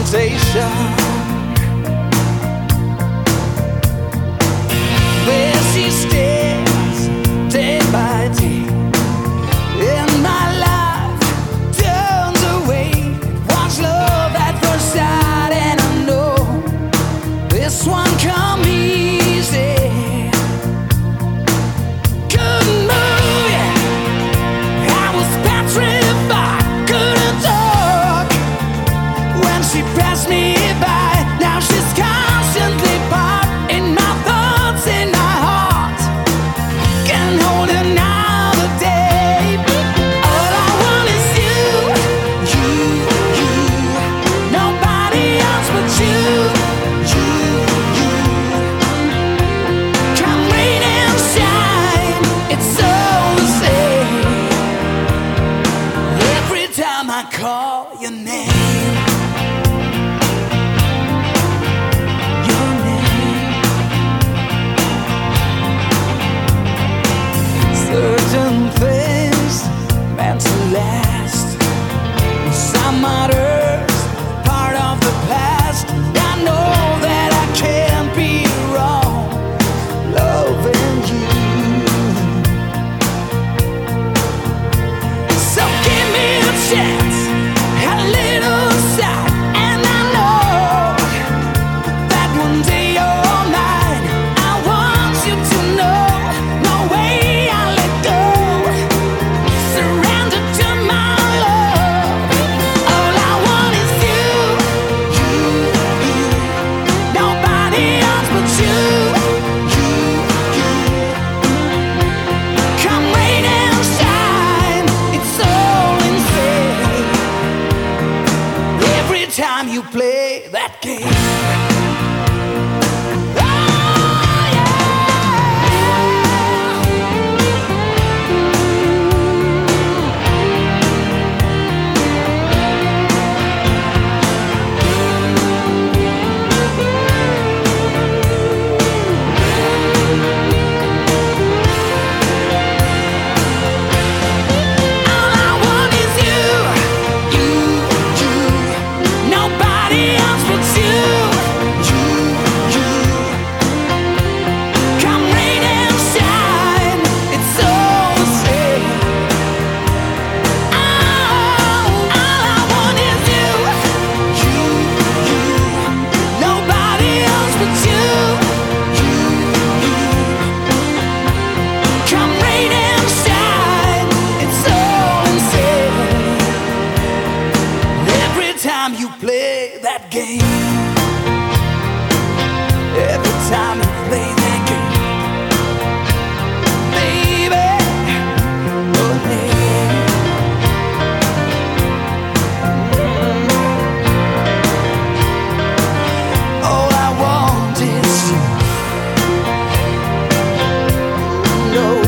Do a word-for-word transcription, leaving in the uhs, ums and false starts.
temptation. There she stares day by day, and my life turns away. It was love at first sight, and I know this one come easy. Couldn't move, yeah. I was petrified, couldn't talk when she passed me by. Now she's constantly part in my thoughts, in my heart. Can't hold another day. All I want is you, you, you. Nobody else but you, you, you. Come rain and shine, it's all the same. Every time I call your name, your name. Certain things meant to last, some others part of the past. I know that I can't be wrong loving you. So give me a chance, a little sign, and I know that one day or night I want you to know. No way I let go. Surrender to my love. All I want is you, you, you. Nobody else but you, you, you. Come rain and shine, it's all insane. Every time you play that game. Oh, yeah. All I want is you, you, you. Nobody else but you, you, you. Come rain and shine, it's all the same. Oh, all I want is you, you, you. Nobody else but you, you, you. Come rain and shine, it's all insane. Every time you play that game, every time you play that game, baby, oh yeah. All I want is you. No